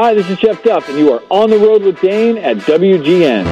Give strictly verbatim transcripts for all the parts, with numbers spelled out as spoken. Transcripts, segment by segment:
Hi, this is Jeff Duff, and you are on the road with Dane at W G N.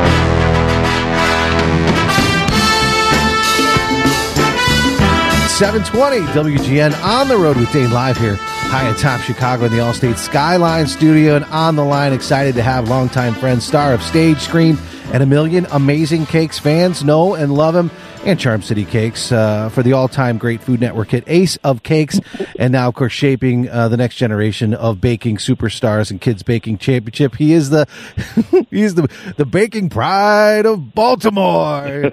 seven twenty W G N on the road with Dane live here high atop Chicago in the Allstate Skyline studio, and on the line excited to have longtime friend, star of Stage, Screen, and a million Amazing Cakes fans know and love him, and Charm City Cakes uh, for the all-time great Food Network hit Ace of Cakes, and now, of course, shaping uh, the next generation of baking superstars and kids baking championship. He is the he is the the baking pride of Baltimore.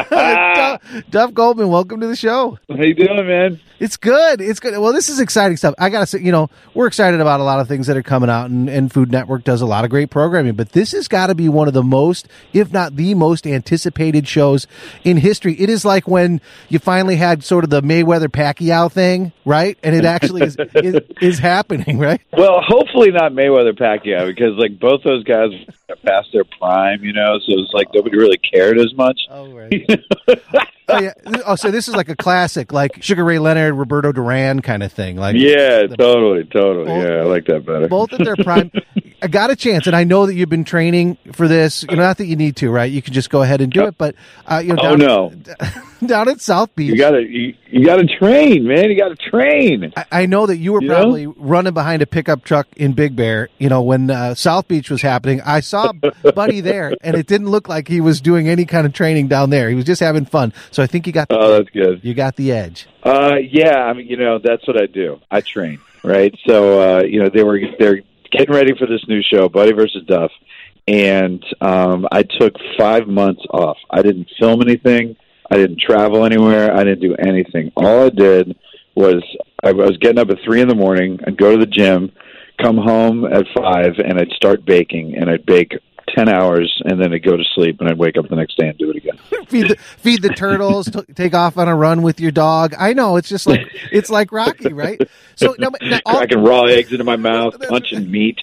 Duff, Duff Goldman, welcome to the show. How you doing, man? It's good. It's good. Well, this is exciting stuff. I gotta say, you know, we're excited about a lot of things that are coming out, and, and Food Network does a lot of great programming. But this has got to be one of the most, if not the most, anticipated shows in history. It is like when you finally had sort of the Mayweather-Pacquiao thing, right? And it actually is, is is happening, right? Well, hopefully not Mayweather-Pacquiao, because like both those guys are past their prime, you know. So it's like nobody really cared as much. Oh, right. Oh, yeah. Oh, so this is like a classic, like Sugar Ray Leonard, Roberto Duran kind of thing. Like, yeah, the, totally, totally. Both, yeah, I like that better. Both at their prime. I got a chance, and I know that you've been training for this. You know, not that you need to, right? You can just go ahead and do it. But uh, you know, down, oh no, down at South Beach, you gotta you, you gotta train, man. You gotta train. I, I know that you were you probably know? running behind a pickup truck in Big Bear. You know, when uh, South Beach was happening, I saw Buddy there, and it didn't look like he was doing any kind of training down there. He was just having fun. So I think you got. The, oh, that's good. You got the edge. Uh, yeah, I mean, you know, that's what I do. I train, right? So, uh, you know, they were they're getting ready for this new show, Buddy versus Duff, and um, I took five months off. I didn't film anything. I didn't travel anywhere. I didn't do anything. All I did was I was getting up at three in the morning. I'd go to the gym, come home at five, and I'd start baking, and I'd bake ten hours, and then I'd go to sleep, and I'd wake up the next day and do it again. feed the feed the turtles, t- take off on a run with your dog. I know, it's just like it's like Rocky, right? So now, now all, cracking raw eggs into my mouth, punching meat,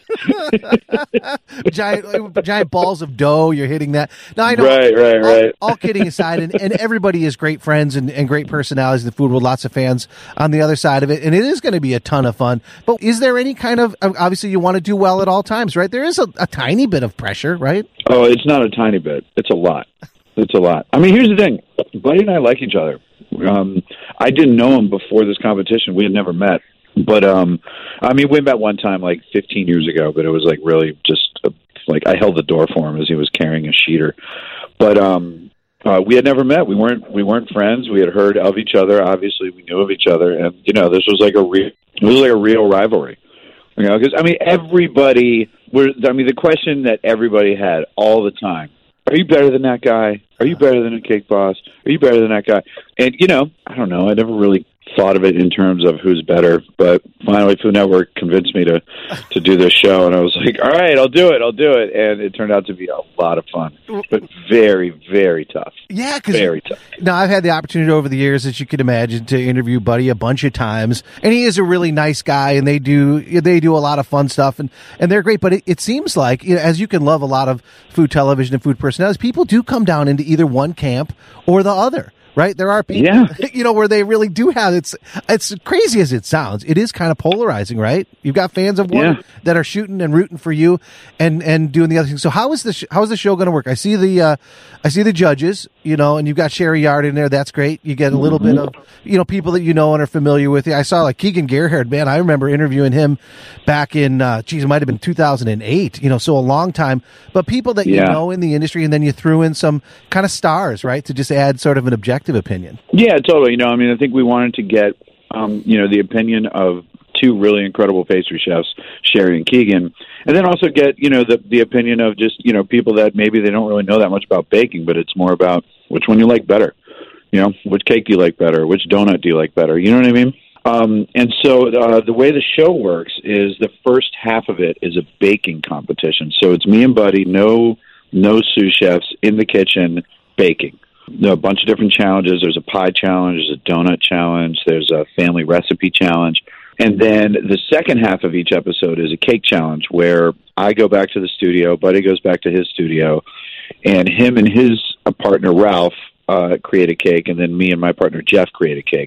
giant giant balls of dough. You're hitting that. Now I know, right, right, all, right. All kidding aside, and, and everybody is great friends and, and great personalities in the food world. Lots of fans on the other side of it, and it is going to be a ton of fun. But is there any kind of obviously you want to do well at all times, right? There is a, a tiny bit of pressure, right? Oh, it's not a tiny bit. It's a lot. It's a lot. I mean, here's the thing. Buddy and I like each other. Um, I didn't know him before this competition. We had never met. But, um, I mean, we met one time like fifteen years ago, but it was like really just a, like I held the door for him as he was carrying a sheeter. But um, uh, we had never met. We weren't we weren't friends. We had heard of each other. Obviously, we knew of each other. And, you know, this was like a real, it was like a real rivalry. You know, because, I mean, everybody, were, I mean, the question that everybody had all the time, are you better than that guy? Are you better than a cake boss? Are you better than that guy? And, you know, I don't know. I never really thought of it in terms of who's better, but finally Food Network convinced me to, to do this show, and I was like, all right, I'll do it, I'll do it. And it turned out to be a lot of fun, but very, very tough. Yeah, because very tough. Now, I've had the opportunity over the years, as you can imagine, to interview Buddy a bunch of times, and he is a really nice guy, and they do they do a lot of fun stuff, and, and they're great, but it, it seems like, you know, as you can love a lot of food television and food personalities, people do come down into either one camp or the other. Right? There are people, yeah. you know, where they really do have, it's, it's crazy as it sounds. It is kind of polarizing, right? You've got fans of one yeah. that are shooting and rooting for you and, and doing the other thing. So how is the, sh- how is the show going to work? I see the, uh, I see the judges, you know, and you've got Sherry Yard in there. That's great. You get a little mm-hmm. bit of, you know, people that you know and are familiar with. I saw like Keegan Gerhardt, man. I remember interviewing him back in, uh, geez, it might have been two thousand eight, you know, so a long time, but people that yeah. you know in the industry, and then you threw in some kind of stars, right? To just add sort of an objective opinion. Yeah, totally. You know, I mean, I think we wanted to get, um, you know, the opinion of two really incredible pastry chefs, Sherry and Keegan, and then also get, you know, the the opinion of just, you know, people that maybe they don't really know that much about baking, but it's more about which one you like better. You know, which cake do you like better? Which donut do you like better? You know what I mean? Um, and so uh, the way the show works is the first half of it is a baking competition. So it's me and Buddy, no no sous chefs in the kitchen baking. A bunch of different challenges. There's a pie challenge, there's a donut challenge, there's a family recipe challenge. And then the second half of each episode is a cake challenge where I go back to the studio, Buddy goes back to his studio, and him and his partner, Ralph, uh, create a cake, and then me and my partner, Jeff, create a cake.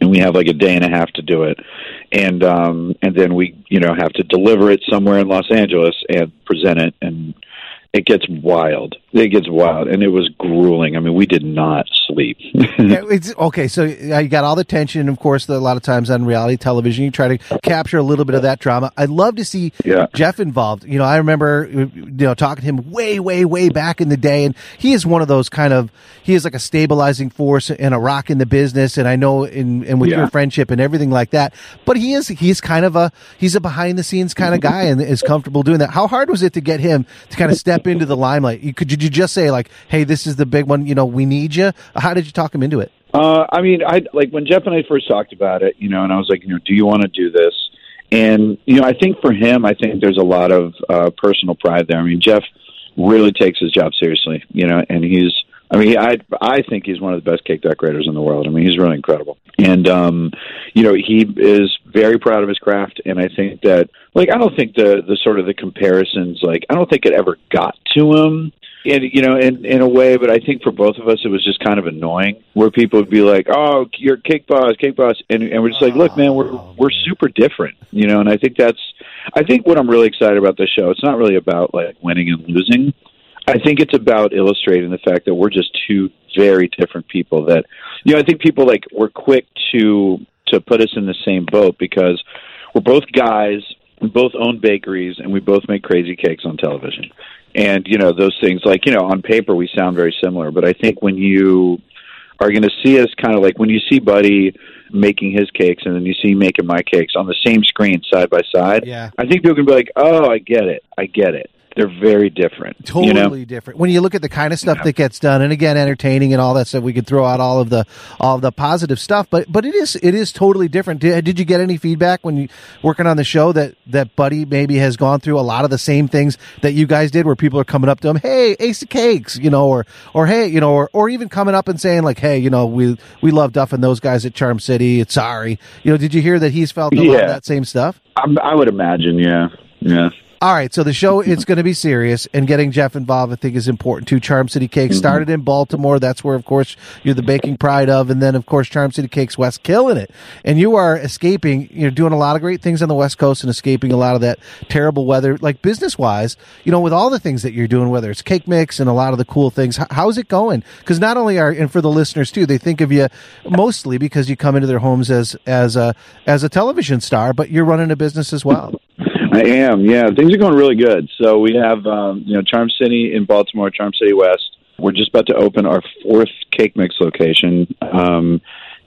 and we have like a day and a half to do it, and um, and then we you know have to deliver it somewhere in Los Angeles and present it, and it gets wild. It gets wild, and it was grueling. I mean, we did not sleep. Yeah, it's, okay, so uh, you got all the tension, of course, the, a lot of times on reality television, you try to capture a little bit of that drama. I'd love to see yeah. Jeff involved. You know, I remember, you know, talking to him way, way, way back in the day, and he is one of those kind of, he is like a stabilizing force and a rock in the business, and I know in, and with yeah. your friendship and everything like that, but he is, he's kind of a, he's a behind-the-scenes kind of guy and is comfortable doing that. How hard was it to get him to kind of step into the limelight? You, could you just say, like, hey, this is the big one, you know, we need you? How did you talk him into it? Uh, I mean, I like when Jeff and I first talked about it, you know, and I was like, you know, do you want to do this? And, you know, I think for him, I think there's a lot of uh, personal pride there. I mean, Jeff really takes his job seriously, you know, and he's, I mean, I I think he's one of the best cake decorators in the world. I mean, he's really incredible. And, um, you know, he is very proud of his craft. And I think that, like, I don't think the, the sort of the comparisons, like, I don't think it ever got to him. And, you know, in, in a way, but I think for both of us, it was just kind of annoying where people would be like, oh, you're Cake Boss, Cake Boss. And, and we're just like, look, man, we're, we're super different, you know, and I think that's, I think what I'm really excited about this show, it's not really about like winning and losing. I think it's about illustrating the fact that we're just two very different people that, you know, I think people like were quick to, to put us in the same boat because we're both guys, we both own bakeries, and we both make crazy cakes on television. And, you know, those things, like, you know, on paper we sound very similar, but I think when you are going to see us kind of like when you see Buddy making his cakes and then you see me making my cakes on the same screen side by side, yeah. I think people can be like, oh, I get it. I get it. They're very different. Totally you know? different. When you look at the kind of stuff yeah. that gets done, and again, entertaining and all that stuff, we could throw out all of the all of the positive stuff, but but it is it is totally different. Did, did you get any feedback when you working on the show that that Buddy maybe has gone through a lot of the same things that you guys did, where people are coming up to him, hey, Ace of Cakes, you know, or or hey, you know, or or even coming up and saying like, hey, you know, we we love Duff and those guys at Charm City. It's sorry, you know. Did you hear that he's felt a yeah. lot of that same stuff? I, I would imagine, yeah, yeah. All right, so the show, it's going to be serious, and getting Jeff involved, I think, is important, too. Charm City Cakes started in Baltimore. That's where, of course, you're the baking pride of, and then, of course, Charm City Cakes West, killing it. And you are escaping, you're doing a lot of great things on the West Coast and escaping a lot of that terrible weather, like business-wise, you know, with all the things that you're doing, whether it's cake mix and a lot of the cool things. How's it going? Because not only are, and for the listeners, too, they think of you mostly because you come into their homes as, as, a, as a television star, but you're running a business as well. I am, yeah. Things are going really good. So we have, um, you know, Charm City in Baltimore, Charm City West. We're just about to open our fourth cake mix location um,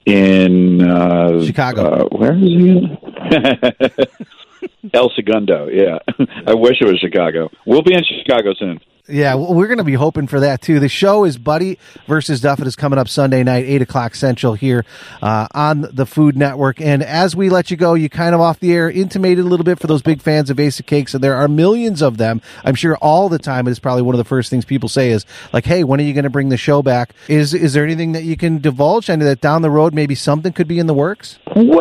in uh, Chicago. Uh, where is it again? El Segundo. Yeah, I wish it was Chicago. We'll be in Chicago soon. Yeah, well, we're going to be hoping for that, too. The show is Buddy versus Duff. It is coming up Sunday night, eight o'clock Central here uh, on the Food Network. And as we let you go, you kind of off the air intimated a little bit for those big fans of Ace of Cakes, and there are millions of them. I'm sure all the time it is probably one of the first things people say is, like, hey, when are you going to bring the show back? Is is there anything that you can divulge? I know that down the road maybe something could be in the works?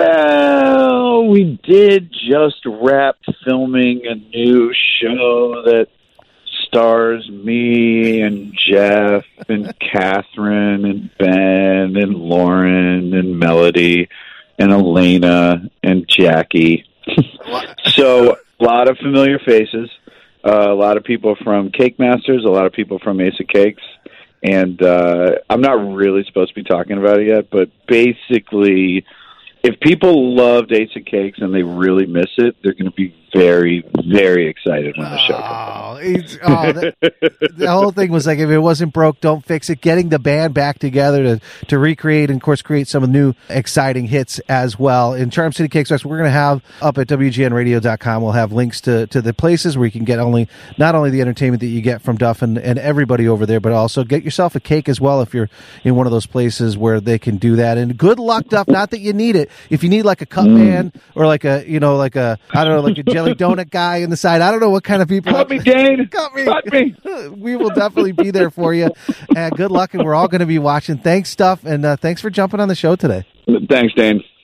Well, we did just wrap filming a new show that stars me and Jeff and Catherine and Ben and Lauren and Melody and Elena and Jackie. So a lot of familiar faces, uh, a lot of people from Cake Masters, a lot of people from Ace of Cakes. And uh, I'm not really supposed to be talking about it yet, but basically, if people loved Ace of Cakes and they really miss it, they're going to be very, very excited when the show comes. Oh, it's, oh the, the whole thing was like, if it wasn't broke, don't fix it. Getting the band back together to, to recreate and, of course, create some new exciting hits as well. In Charm City Cakes West, we're going to have up at W G N radio dot com, we'll have links to, to the places where you can get only not only the entertainment that you get from Duff and, and everybody over there, but also get yourself a cake as well if you're in one of those places where they can do that. And good luck, Duff. Not that you need it. If you need like a cup mm. man or like a, you know, like a, I don't know, like a jelly donut guy in the side. I don't know what kind of people. Cut me, Dane. Cut me. Cut me. We will definitely be there for you. Uh, good luck, and we're all going to be watching. Thanks, Duff, and uh, thanks for jumping on the show today. Thanks, Dane.